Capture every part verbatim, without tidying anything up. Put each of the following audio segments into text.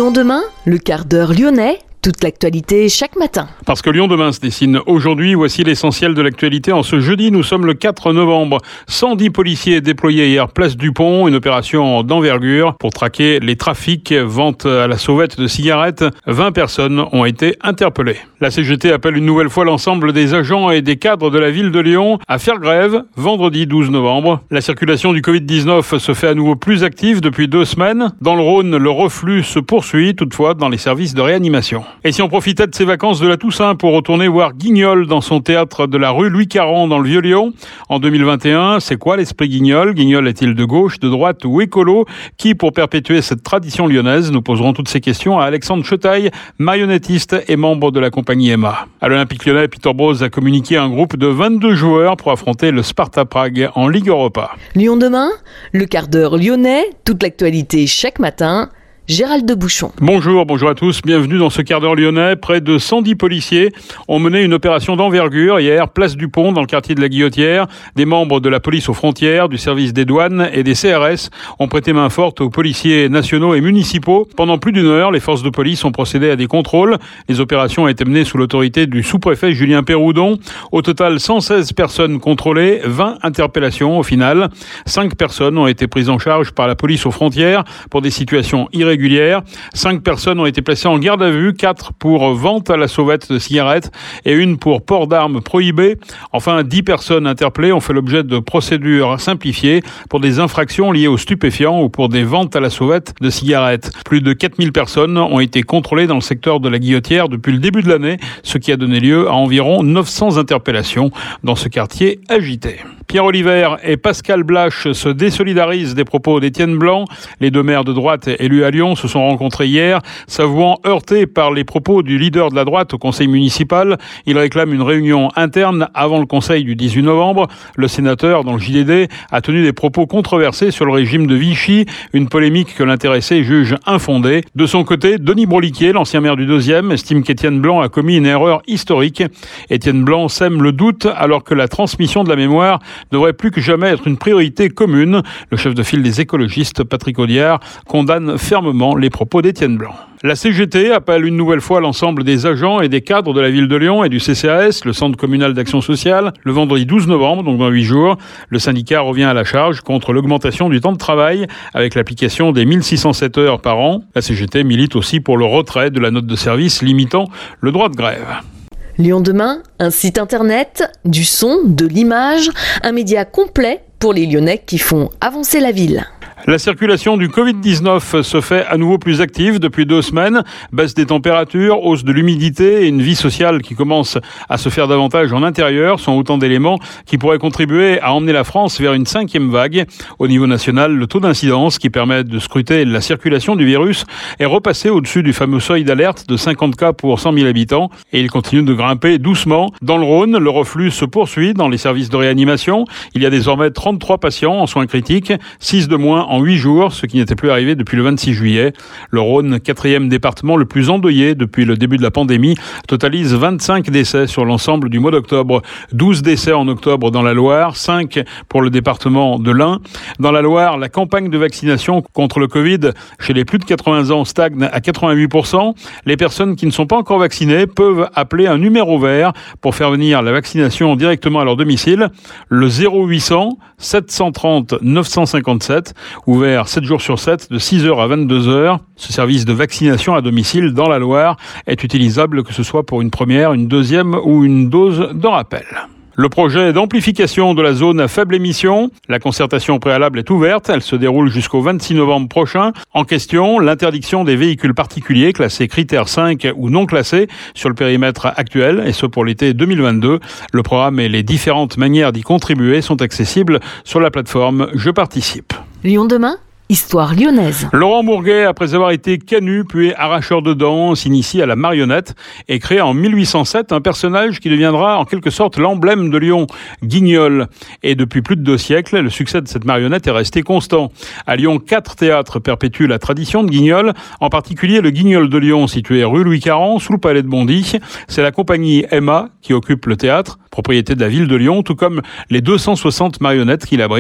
Lyon demain, le quart d'heure lyonnais, toute l'actualité chaque matin. Parce que Lyon demain se dessine aujourd'hui, voici l'essentiel de l'actualité. En ce jeudi, nous sommes le quatre novembre. cent dix policiers déployés hier place du Pont, une opération d'envergure pour traquer les trafics, vente à la sauvette de cigarettes. vingt personnes ont été interpellées. La C G T appelle une nouvelle fois l'ensemble des agents et des cadres de la ville de Lyon à faire grève vendredi douze novembre. La circulation du covid dix-neuf se fait à nouveau plus active depuis deux semaines. Dans le Rhône, le reflux se poursuit toutefois dans les services de réanimation. Et si on profitait de ces vacances de la Toussaint pour retourner voir Guignol dans son théâtre de la rue Louis quarante dans le Vieux-Lyon en deux mille vingt et un, c'est quoi l'esprit Guignol ? Guignol est-il de gauche, de droite ou écolo ? Qui, pour perpétuer cette tradition lyonnaise, nous poserons toutes ces questions à Alexandre Chetaille, marionnettiste et membre de la compagnie Emma. À l'Olympique Lyonnais, Peter Broz a communiqué un groupe de vingt-deux joueurs pour affronter le Sparta Prague en Ligue Europa. Lyon demain, le quart d'heure lyonnais, toute l'actualité chaque matin. Gérald de Bouchon. Bonjour, bonjour à tous. Bienvenue dans ce quart d'heure lyonnais. Près de cent dix policiers ont mené une opération d'envergure hier, place du Pont, dans le quartier de la Guillotière. Des membres de la police aux frontières, du service des douanes et des C R S ont prêté main forte aux policiers nationaux et municipaux. Pendant plus d'une heure, les forces de police ont procédé à des contrôles. Les opérations ont été menées sous l'autorité du sous-préfet Julien Péroudon. Au total, cent seize personnes contrôlées, vingt interpellations au final. cinq personnes ont été prises en charge par la police aux frontières pour des situations irrégulières. Régulière. Cinq personnes ont été placées en garde à vue, quatre pour vente à la sauvette de cigarettes et une pour port d'armes prohibées. Enfin, dix personnes interpellées ont fait l'objet de procédures simplifiées pour des infractions liées aux stupéfiants ou pour des ventes à la sauvette de cigarettes. Plus de quatre mille personnes ont été contrôlées dans le secteur de la Guillotière depuis le début de l'année, ce qui a donné lieu à environ neuf cents interpellations dans ce quartier agité. Pierre Oliver et Pascal Blache se désolidarisent des propos d'Étienne Blanc. Les deux maires de droite élus à Lyon se sont rencontrés hier, s'avouant heurtés par les propos du leader de la droite au conseil municipal. Ils réclament une réunion interne avant le conseil du dix-huit novembre. Le sénateur, dans le J D D, a tenu des propos controversés sur le régime de Vichy, une polémique que l'intéressé juge infondée. De son côté, Denis Broliquier, l'ancien maire du deuxième, estime qu'Étienne Blanc a commis une erreur historique. Étienne Blanc sème le doute alors que la transmission de la mémoire devrait plus que jamais être une priorité commune. Le chef de file des écologistes, Patrick Audiard, condamne fermement les propos d'Étienne Blanc. La C G T appelle une nouvelle fois l'ensemble des agents et des cadres de la ville de Lyon et du C C A S, le Centre communal d'action sociale, le vendredi douze novembre, donc dans huit jours. Le syndicat revient à la charge contre l'augmentation du temps de travail avec l'application des mille six cent sept heures par an. La C G T milite aussi pour le retrait de la note de service limitant le droit de grève. Lyon demain, un site internet, du son, de l'image, un média complet pour les Lyonnais qui font avancer la ville. La circulation du covid dix-neuf se fait à nouveau plus active depuis deux semaines. Baisse des températures, hausse de l'humidité et une vie sociale qui commence à se faire davantage en intérieur sont autant d'éléments qui pourraient contribuer à emmener la France vers une cinquième vague. Au niveau national, le taux d'incidence qui permet de scruter la circulation du virus est repassé au-dessus du fameux seuil d'alerte de cinquante cas pour cent mille habitants et il continue de grimper doucement. Dans le Rhône, le reflux se poursuit dans les services de réanimation. Il y a désormais trente-trois patients en soins critiques, six de moins en huit jours, ce qui n'était plus arrivé depuis le vingt-six juillet. Le Rhône, quatrième département le plus endeuillé depuis le début de la pandémie, totalise vingt-cinq décès sur l'ensemble du mois d'octobre. douze décès en octobre dans la Loire, cinq pour le département de l'Ain. Dans la Loire, la campagne de vaccination contre le Covid chez les plus de quatre-vingts ans stagne à quatre-vingt-huit pour cent. Les personnes qui ne sont pas encore vaccinées peuvent appeler un numéro vert pour faire venir la vaccination directement à leur domicile. Le zéro huit cents sept cent trente neuf cent cinquante-sept, ouvert sept jours sur sept de six heures à vingt-deux heures. Ce service de vaccination à domicile dans la Loire est utilisable que ce soit pour une première, une deuxième ou une dose de rappel. Le projet d'amplification de la zone à faible émission, la concertation préalable est ouverte, elle se déroule jusqu'au vingt-six novembre prochain. En question, l'interdiction des véhicules particuliers classés critère cinq ou non classés sur le périmètre actuel, et ce pour l'été deux mille vingt-deux. Le programme et les différentes manières d'y contribuer sont accessibles sur la plateforme Je participe. Lyon demain, histoire lyonnaise. Laurent Bourguet, après avoir été canu puis arracheur de dents, s'initie à la marionnette et crée en mille huit cent sept un personnage qui deviendra en quelque sorte l'emblème de Lyon, Guignol. Et depuis plus de deux siècles, le succès de cette marionnette est resté constant. À Lyon, quatre théâtres perpétuent la tradition de Guignol, en particulier le Guignol de Lyon, situé rue Louis quarante, sous le palais de Bondy. C'est la compagnie Emma qui occupe le théâtre, propriété de la ville de Lyon, tout comme les deux cent soixante marionnettes qui l'abritent.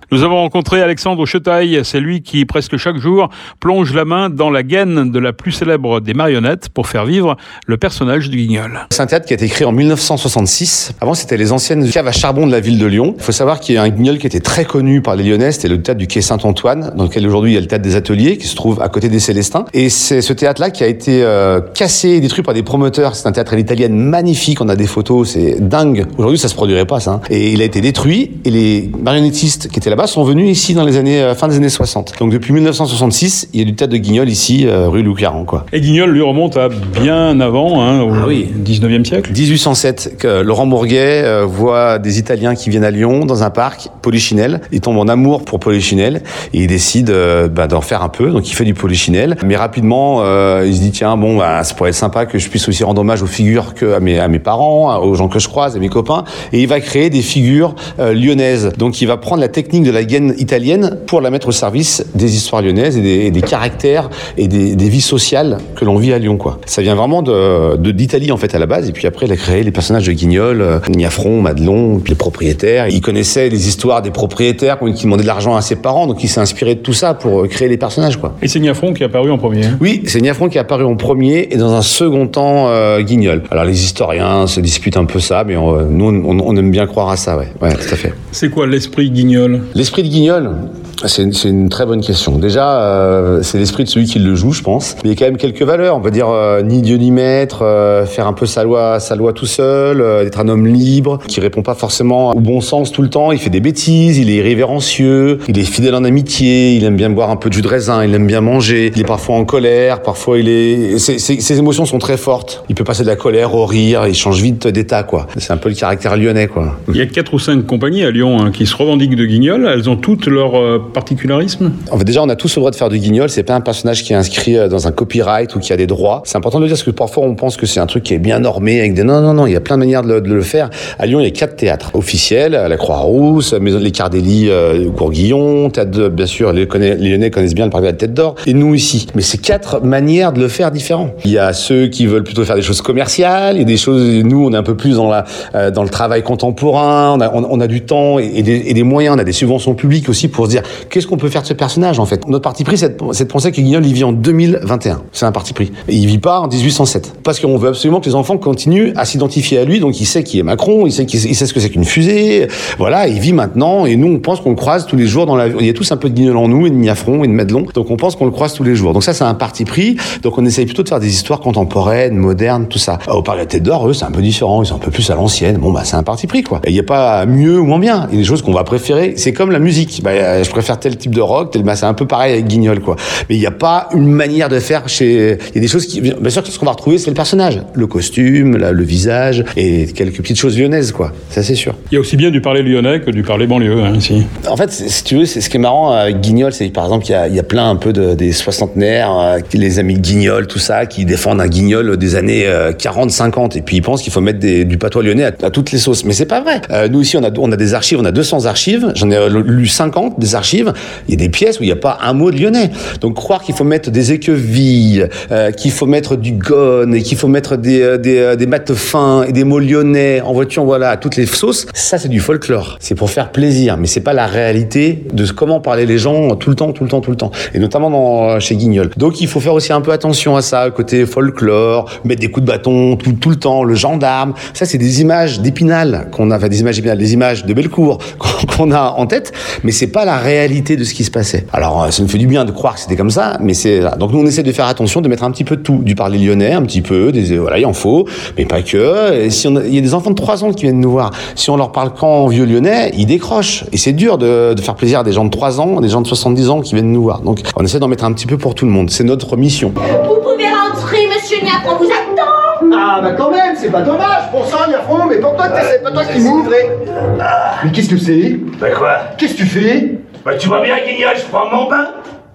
Nous avons rencontré Alexandre Chetaille. C'est lui qui, presque chaque jour, plonge la main dans la gaine de la plus célèbre des marionnettes pour faire vivre le personnage du Guignol. C'est un théâtre qui a été créé en mille neuf cent soixante-six. Avant, c'était les anciennes caves à charbon de la ville de Lyon. Il faut savoir qu'il y a un Guignol qui était très connu par les Lyonnais. C'était le théâtre du quai Saint-Antoine, dans lequel aujourd'hui il y a le théâtre des Ateliers, qui se trouve à côté des Célestins. Et c'est ce théâtre-là qui a été euh, cassé et détruit par des promoteurs. C'est un théâtre à l'italienne magnifique. On a des photos, c'est dingue. Aujourd'hui, ça se produirait pas, ça. Hein. Et il a été détruit. Et les marionnettistes qui étaient là-bas sont venus ici dans les années euh, fin des années soixante. Donc depuis mille neuf cent soixante-six, il y a du théâtre de Guignol ici, euh, rue Louis-Caron, quoi. Et Guignol lui remonte à bien avant, hein, au ah oui. dix-neuvième siècle. dix-huit cent sept, que Laurent Bourguet euh, voit des Italiens qui viennent à Lyon dans un parc, Polichinelle. Il tombe en amour pour Polichinelle et il décide euh, bah, d'en faire un peu. Donc il fait du Polichinelle. Mais rapidement, euh, il se dit tiens bon, bah, ça pourrait être sympa que je puisse aussi rendre hommage aux figures que à mes à mes parents, aux gens que je croise, à mes copains. Et il va créer des figures euh, lyonnaises. Donc il va prendre la technique de la gaine italienne pour la mettre au service des histoires lyonnaises et des, et des caractères et des, des vies sociales que l'on vit à Lyon, quoi. Ça vient vraiment de, de d'Italie en fait à la base. Et puis après, il a créé les personnages de Guignol, euh, Niafron, Madelon, puis les propriétaires. Il connaissait les histoires des propriétaires qui demandaient de l'argent à ses parents, donc il s'est inspiré de tout ça pour créer les personnages, quoi. Et c'est Niafron qui est apparu en premier. Hein. Oui, c'est Niafron qui est apparu en premier et dans un second temps euh, Guignol. Alors les historiens se disputent un peu ça, mais on, nous on, on aime bien croire à ça, ouais, ouais, tout à fait. C'est quoi l'esprit Guignol ? L'esprit de Guignol, c'est une, c'est une très bonne question. Déjà, euh, c'est l'esprit de celui qui le joue, je pense. Mais il y a quand même quelques valeurs. On va dire euh, ni Dieu ni maître, euh, faire un peu sa loi, sa loi tout seul, euh, être un homme libre, qui répond pas forcément au bon sens tout le temps. Il fait des bêtises, il est irrévérencieux, il est fidèle en amitié, il aime bien boire un peu de jus de raisin, il aime bien manger, il est parfois en colère, parfois il est... Ses, ses, ses émotions sont très fortes. Il peut passer de la colère au rire, il change vite d'état, quoi. C'est un peu le caractère lyonnais, quoi. Il y a quatre ou cinq compagnies à Lyon hein, qui se revendiquent de Guignol. Elles ont toutes leur euh, particularisme. En fait, déjà, on a tous le droit de faire du Guignol. C'est pas un personnage qui est inscrit dans un copyright ou qui a des droits. C'est important de le dire parce que parfois on pense que c'est un truc qui est bien normé avec des non, non, non. Il y a plein de manières de le, de le faire. À Lyon, il y a quatre théâtres officiels, la Croix-Rousse, Maison de l'Écardelli, euh, Courguillon, théâtre de, bien sûr, les, connaît, les Lyonnais connaissent bien le parc de la Tête d'Or, et nous ici. Mais c'est quatre manières de le faire différents. Il y a ceux qui veulent plutôt faire des choses commerciales, et des choses, nous, on est un peu plus dans la, euh, dans le travail contemporain, on a, on, on a du temps et, et, des, et des moyens, on a des subventions publiques aussi pour se dire, qu'est-ce qu'on peut faire de ce personnage, en fait. Notre parti pris, c'est de, c'est de penser que Guignol, il vit en deux mille vingt et un. C'est un parti pris. Et il vit pas en dix-huit cent sept. Parce qu'on veut absolument que les enfants continuent à s'identifier à lui, donc il sait qui est Macron, il sait, qu'il, il sait ce que c'est qu'une fusée, voilà, il vit maintenant, et nous, on pense qu'on le croise tous les jours dans la vie. Il y a tous un peu de Guignol en nous, et de Niafron, et de Madelon, donc on pense qu'on le croise tous les jours. Donc ça, c'est un parti pris, donc on essaye plutôt de faire des histoires contemporaines, modernes, tout ça. Au parc de la Tête d'Or, eux, c'est un peu différent, ils sont un peu plus à l'ancienne, bon, bah, c'est un parti pris, quoi. Et il n'y a pas mieux ou moins bien, il y a des choses qu'on va préférer, c'est comme la musique, bah, je préfère tel type de rock, tel, bah, c'est un peu pareil avec Guignol, quoi. Mais il n'y a pas une manière de faire chez, il y a des choses qui, bien sûr, ce qu'on va retrouver, c'est le personnage, le costume, la, le visage, et quelques petites choses lyonnaises, quoi. Ça, c'est sûr. Il y a aussi bien du parler lyonnais que du parler banlieue, hein, ici. En fait, si tu veux, c'est ce qui est marrant avec Guignol, c'est par exemple, il y a, il y a plein un peu de, des soixantenaires, euh, les amis de Guignol, tout ça, qui défendent un Guignol des années euh, quarante, cinquante, et puis ils pensent qu'il faut mettre des, du patois lyonnais à, à toutes les sauces. Mais c'est pas vrai. Euh, nous ici, on a, on a des archives, on a deux cents archives. J'en ai lu cinquante des archives. Il y a des pièces où il n'y a pas un mot de lyonnais. Donc croire qu'il faut mettre des équevilles, euh, qu'il faut mettre du gone et qu'il faut mettre des, euh, des, euh, des maths fins et des mots lyonnais en voiture, voilà, à toutes les sauces. Ça, c'est du folklore. C'est pour faire plaisir, mais c'est pas la réalité de comment parlaient les gens tout le temps, tout le temps, tout le temps. Et notamment dans, chez Guignol. Donc il faut faire aussi un peu attention à ça, côté folklore, mettre des coups de bâton tout, tout le temps, le gendarme. Ça, c'est des images d'Épinal qu'on a, enfin des images d'Épinal, des images de Bellecour qu'on a en tête, mais c'est pas la réalité de ce qui se passait. Alors, ça nous fait du bien de croire que c'était comme ça, mais c'est là. Donc nous, on essaie de faire attention, de mettre un petit peu de tout, du parler lyonnais, un petit peu, des, voilà, il en faut, mais pas que. Et si on a, il y a des enfants de trois ans qui viennent nous voir. Si on leur parle qu'en vieux lyonnais, ils décrochent. Et c'est dur de, de faire plaisir à des gens de trois ans, des gens de soixante-dix ans qui viennent nous voir. Donc, on essaie d'en mettre un petit peu pour tout le monde. C'est notre mission. Vous pouvez rentrer, monsieur Niafron vous attend. Ah, bah quand même, c'est pas dommage, bon sang, Niafron, mais pourquoi ouais, c'est pas toi qui m'ouvres? Ah. Mais qu'est-ce que c'est? Bah quoi? Qu'est-ce que tu fais? Bah tu vois bien, Guignol, je prends mon bain.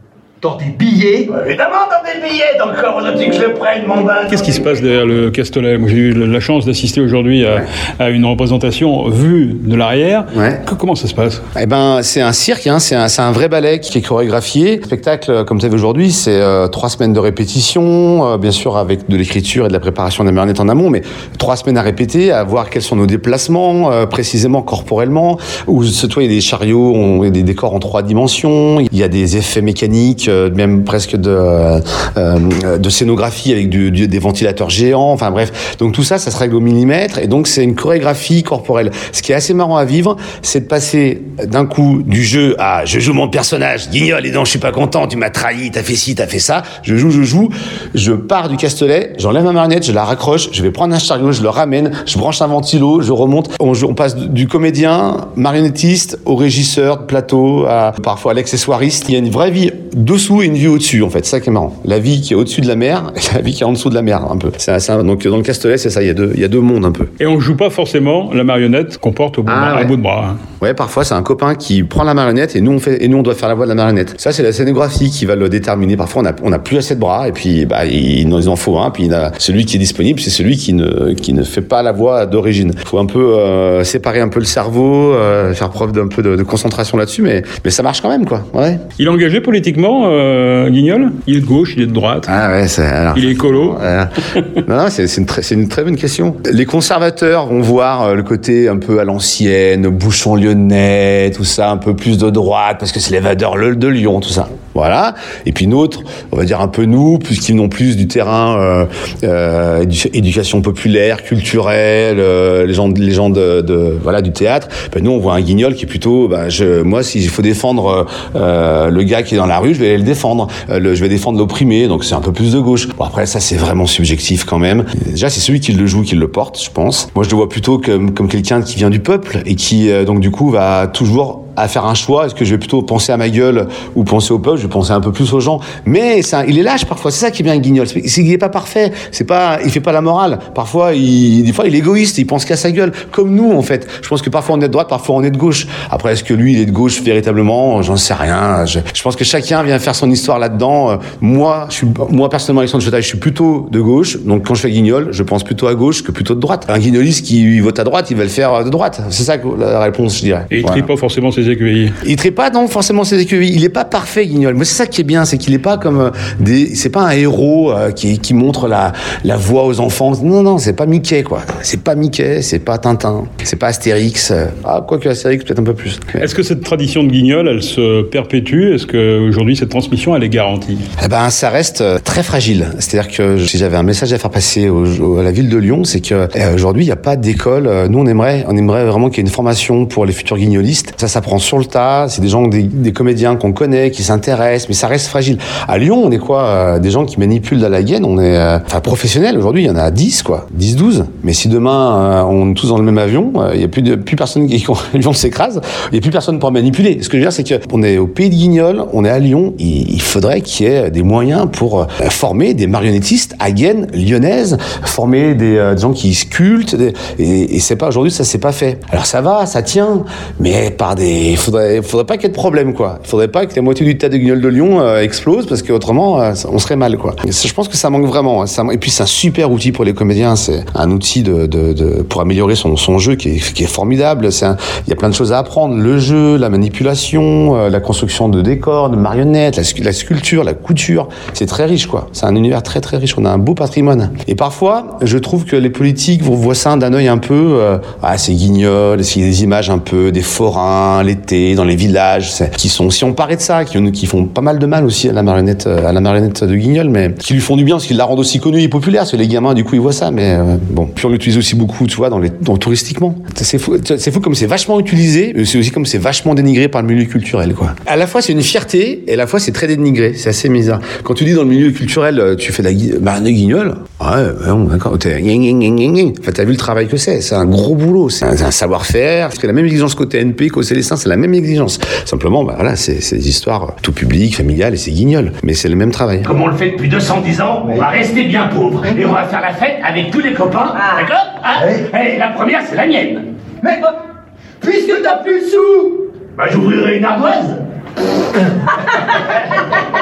Dans des billets? Évidemment, dans des billets, donc comment veux-tu que je le prenne, mon bain? Qu'est-ce qui se passe derrière le Castelet? Moi, j'ai eu la chance d'assister aujourd'hui à, ouais. à une représentation vue de l'arrière. Ouais. Comment ça se passe? Eh ben, c'est un cirque, hein, c'est un, c'est un vrai ballet qui est chorégraphié. Le spectacle, comme tu as vu aujourd'hui, c'est euh, trois semaines de répétition, euh, bien sûr avec de l'écriture et de la préparation de la marionnette en amont, mais trois semaines à répéter, à voir quels sont nos déplacements, euh, précisément corporellement, où ce toi, il y a des chariots, on, il y a des décors en trois dimensions, il y a des effets mécaniques, euh, même presque de, euh, euh, de scénographie avec du, du, des ventilateurs géants, enfin bref. Donc tout ça, ça se règle au millimètre, et donc c'est une chorégraphie corporelle. Ce qui est assez marrant à vivre, c'est de passer d'un coup du jeu à je joue mon personnage, Guignol, et non, je suis pas content, tu m'as trahi, t'as fait ci, t'as fait ça, je joue, je joue, je pars du Castelet, j'enlève ma marionnette, je la raccroche, je vais prendre un chariot, je le ramène, je branche un ventilo, je remonte, on, on passe du comédien, marionnettiste, au régisseur de plateau, à, parfois à l'accessoiriste. Il y a une vraie vie dessous et une vie au-dessus, en fait, c'est ça qui est marrant. La vie qui est au-dessus de la mer, et la vie qui est en dessous de la mer, un peu. C'est, c'est, donc dans le Castelet, c'est ça, il y a deux, il y a deux mondes, un peu. Et on joue pas forcément la marionnette qu'on porte au bout, ah, de, ouais. bout de bras. Hein. Ouais, parfois c'est un copain qui prend la marionnette et nous on fait et nous on doit faire la voix de la marionnette. Ça c'est la scénographie qui va le déterminer. Parfois on a on a plus assez de bras et puis bah il nous en faut un. Puis il a, celui qui est disponible, c'est celui qui ne qui ne fait pas la voix d'origine. Il faut un peu euh, séparer un peu le cerveau, euh, faire preuve d'un peu de, de concentration là-dessus, mais mais ça marche quand même quoi. Ouais. Il est engagé politiquement, euh, Guignol. Il est de gauche, il est de droite. Ah ouais, c'est. Alors, il est écolo. Euh, non, non, c'est c'est une très c'est une très bonne question. Les conservateurs vont voir le côté un peu à l'ancienne, bouchon lyonnais, tout ça, un peu plus de droite, parce que c'est les vadeurs de Lyon, tout ça. Voilà. Et puis notre, on va dire un peu nous, puisqu'ils n'ont plus du terrain euh, euh, édu- éducation populaire, culturelle, euh, les gens, les gens de, de voilà du théâtre. Ben nous, on voit un Guignol qui est plutôt, ben je, moi, s'il faut défendre euh, le gars qui est dans la rue, je vais aller le défendre. Euh, le, je vais défendre l'opprimé, donc c'est un peu plus de gauche. Bon après, ça c'est vraiment subjectif quand même. Déjà, c'est celui qui le joue qui le porte, je pense. Moi, je le vois plutôt comme comme quelqu'un qui vient du peuple et qui euh, donc du coup va toujours à faire un choix. Est-ce que je vais plutôt penser à ma gueule ou penser au peuple? Je vais penser un peu plus aux gens. Mais ça, il est lâche parfois. C'est ça qui est bien Guignol. C'est qu'il est pas parfait. C'est pas, il fait pas la morale. Parfois, il, des fois, il est égoïste. Il pense qu'à sa gueule. Comme nous, en fait. Je pense que parfois on est de droite, parfois on est de gauche. Après, est-ce que lui, il est de gauche véritablement? J'en sais rien. Je, je pense que chacun vient faire son histoire là-dedans. Moi, je suis, moi personnellement, Alexandre Chetaille, je suis plutôt de gauche. Donc, quand je fais Guignol, je pense plutôt à gauche que plutôt de droite. Un guignoliste qui vote à droite, il va le faire de droite. C'est ça la réponse, je dirais. Et il voilà. trie pas forcément ses écueils. Il trie pas non forcément ses écueils. Il est pas parfait, Guignol. Moi, c'est ça qui est bien, c'est qu'il est pas comme des. C'est pas un héros euh, qui qui montre la la voie aux enfants. Non non, c'est pas Mickey quoi. C'est pas Mickey, c'est pas Tintin, c'est pas Astérix. Ah quoique Astérix peut-être un peu plus. Est-ce que cette tradition de Guignol, elle se perpétue? Est-ce que aujourd'hui cette transmission elle est garantie? Eh ben ça reste très fragile. C'est-à-dire que si j'avais un message à faire passer au, au, à la ville de Lyon, c'est que eh, aujourd'hui il y a pas d'école. Nous on aimerait on aimerait vraiment qu'il y ait une formation pour les futurs guignolistes. Ça s'apprend sur le tas. C'est des gens, des, des comédiens qu'on connaît, qui s'intéressent, mais ça reste fragile. À Lyon, on est quoi euh, des gens qui manipulent de la gaine, on est euh, enfin professionnels. Aujourd'hui, il y en a dix, quoi, dix, douze. Mais si demain, euh, on est tous dans le même avion, euh, il y a plus de plus personne qui on s'écrase, il y a plus personne pour manipuler. Ce que je veux dire, c'est que on est au pays de Guignol, on est à Lyon, il, il faudrait qu'il y ait des moyens pour euh, former des marionnettistes à gaine lyonnaise, former des, euh, des gens qui sculptent, des, et, et c'est pas aujourd'hui, ça c'est pas fait. Alors ça va, ça tient, mais par des, il faudrait, faudrait pas qu'il y ait de problème, quoi. Il faudrait pas que la moitié du théâtre de Guignol de Lyon euh, explose, parce qu'autrement, euh, on serait mal, quoi. Et je pense que ça manque vraiment. Ça, et puis c'est un super outil pour les comédiens. C'est un outil de, de, de pour améliorer son, son jeu qui est, qui est formidable. C'est un, il y a plein de choses à apprendre. Le jeu, la manipulation, euh, la construction de décors, de marionnettes, la, la sculpture, la couture. C'est très riche, quoi. C'est un univers très très riche. On a un beau patrimoine. Et parfois, je trouve que les politiques voient ça d'un œil un peu. Euh, ah, c'est Guignol. C'est des images un peu des forains l'été dans les villages, qui sont, si on parlait de ça, qui, qui font pas mal de mal aussi à la marionnette, à la marionnette de Guignol, mais qui lui font du bien parce qu'ils la rendent aussi connue et populaire, parce que les gamins du coup ils voient ça, mais euh, bon. Puis on l'utilise aussi beaucoup, tu vois, dans les, dans touristiquement. C'est fou, c'est fou comme c'est vachement utilisé, mais c'est aussi comme c'est vachement dénigré par le milieu culturel, quoi. À la fois c'est une fierté et à la fois c'est très dénigré, c'est assez bizarre. Quand tu dis dans le milieu culturel, tu fais de la marionnette Guignol, ouais, bon, d'accord, t'es, enfin, t'as vu le travail que c'est, c'est un gros boulot, c'est un, c'est un savoir-faire, c'est la même exigence qu'au T N P, qu'au Célestin, c'est la même exigence. Simplement, bah voilà, c'est, c'est des histoires tout public, familiales, et c'est Guignol. Mais c'est le même travail. Comme on le fait depuis deux cent dix ans, on va rester bien pauvre. Et on va faire la fête avec tous les copains. Ah. D'accord hein oui. Et la première, c'est la mienne. Mais, puisque t'as plus de sous, bah j'ouvrirai une ardoise.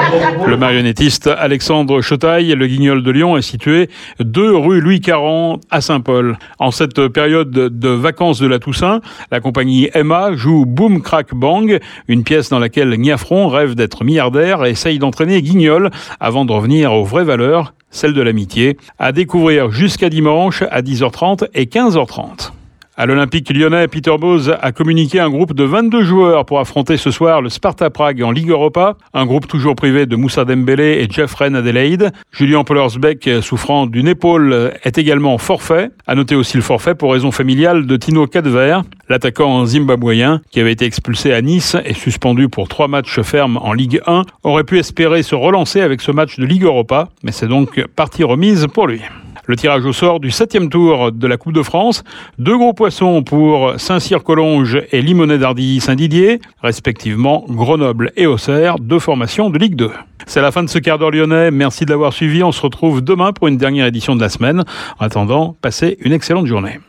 Le marionnettiste Alexandre Chotaille, le Guignol de Lyon, est situé deux rue Louis quarante à Saint-Paul. En cette période de vacances de la Toussaint, la compagnie Emma joue Boom Crack Bang, une pièce dans laquelle Gnafron rêve d'être milliardaire et essaye d'entraîner Guignol avant de revenir aux vraies valeurs, celle de l'amitié, à découvrir jusqu'à dimanche à dix heures trente et quinze heures trente. À l'Olympique lyonnais, Peter Bosz a communiqué un groupe de vingt-deux joueurs pour affronter ce soir le Sparta Prague en Ligue Europa. Un groupe toujours privé de Moussa Dembélé et Jeffrey Adelaide. Julien Pollersbeck, souffrant d'une épaule, est également forfait. À noter aussi le forfait pour raison familiale de Tino Cadver, l'attaquant zimbabwéen qui avait été expulsé à Nice et suspendu pour trois matchs fermes en Ligue un, aurait pu espérer se relancer avec ce match de Ligue Europa, mais c'est donc partie remise pour lui. Le tirage au sort du septième tour de la Coupe de France. Deux gros poissons pour Saint-Cyr-Collonges et Limonest-d'Ardilly-Saint-Didier, respectivement Grenoble et Auxerre, deux formations de Ligue deux. C'est la fin de ce quart d'heure lyonnais. Merci de l'avoir suivi. On se retrouve demain pour une dernière édition de la semaine. En attendant, passez une excellente journée.